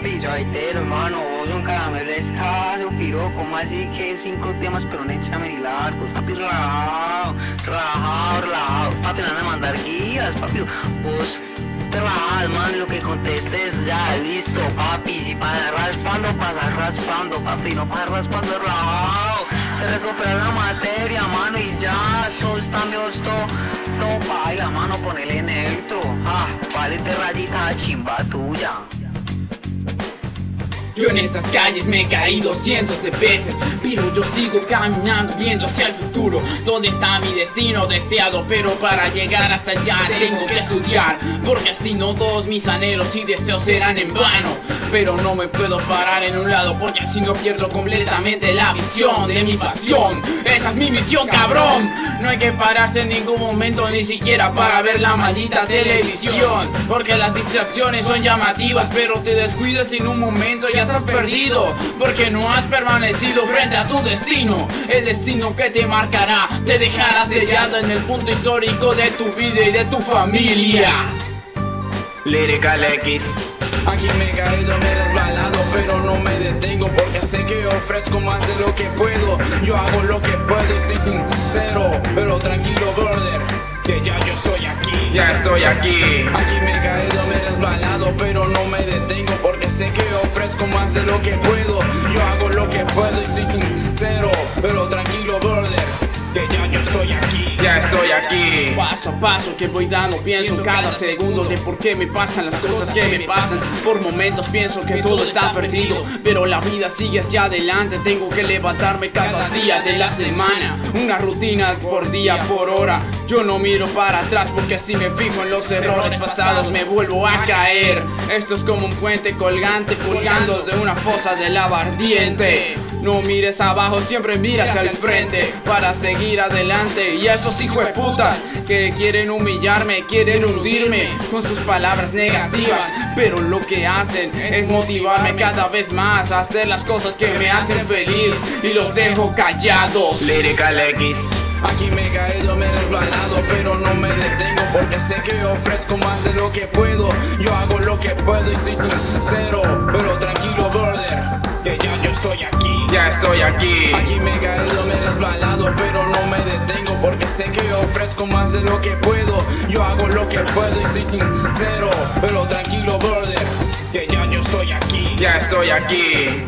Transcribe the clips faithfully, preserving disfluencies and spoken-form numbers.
papi, suavitero, hermano, vos un caramelo escaso, piro, como así que cinco temas, pero no échame ni largos, papi, relajado, relajado, relajado, papi, me van a mandar guías, papi, vos te relajas, man, lo que contestes, ya, listo, papi, si pasas raspando, pasas raspando, papi, no pasas raspando, relajado, te recuperas la materia, mano, y ya, todo está mejor, todo, todo baila, mano, ponele neutro, ah, vale, te rayita chimba tuya. Yo en estas calles me he caído cientos de veces, pero yo sigo caminando viendo hacia el futuro, donde está mi destino deseado. Pero para llegar hasta allá tengo que estudiar, porque así no todos mis anhelos y deseos serán en vano. Pero no me puedo parar en un lado, porque así no pierdo completamente la visión de mi pasión. Esa es mi misión, cabrón. No hay que pararse en ningún momento, ni siquiera para ver la maldita televisión, porque las distracciones son llamativas, pero te descuidas en un momento y estás perdido, porque no has permanecido frente a tu destino. El destino que te marcará, te dejará sellado en el punto histórico de tu vida y de tu familia. Lyrical X. Aquí me he caído, me he resbalado, pero no me detengo, porque sé que ofrezco más de lo que puedo. Yo hago lo que puedo y soy sincero, pero tranquilo, brother, que ya yo estoy aquí. Ya estoy aquí. Aquí me he caído, me he resbalado, pero no me detengo, porque sé que ofrezco más de lo que puedo. Yo hago lo que puedo y soy sincero, pero tranquilo, brother, que ya yo estoy aquí. Ya estoy aquí. Paso a paso que voy dando, pienso cada segundo de por qué me pasan las cosas que me pasan. Por momentos pienso que todo está perdido, pero la vida sigue hacia adelante. Tengo que levantarme cada día de la semana, una rutina por día, por hora. Yo no miro para atrás, porque si me fijo en los errores pasados me vuelvo a caer. Esto es como un puente colgante colgando de una fosa de lava ardiente. No mires abajo, siempre mira hacia el frente para seguir adelante. Y esos hijueputas que quieren humillarme, quieren hundirme con sus palabras negativas, pero lo que hacen es motivarme cada vez más a hacer las cosas que me hacen feliz, y los dejo callados. Lyrical X. Aquí me he caído, me he resbalado, pero no me detengo, porque sé que ofrezco más de lo que puedo. Yo hago lo que puedo y soy sincero, pero tranquilo, brother, que ya yo estoy aquí. Ya estoy aquí. Aquí me he caído, me he resbalado, pero no me detengo, porque sé que ofrezco más de lo que puedo. Yo hago lo que puedo y soy sincero, pero tranquilo, brother, que ya yo estoy aquí. Ya estoy aquí.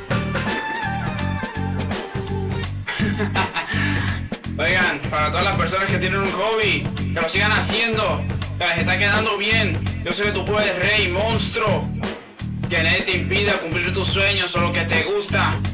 Oigan, para todas las personas que tienen un hobby, que lo sigan haciendo, que les está quedando bien. Yo sé que tú puedes, rey, monstruo. Que nadie te impida cumplir tus sueños o lo que te gusta.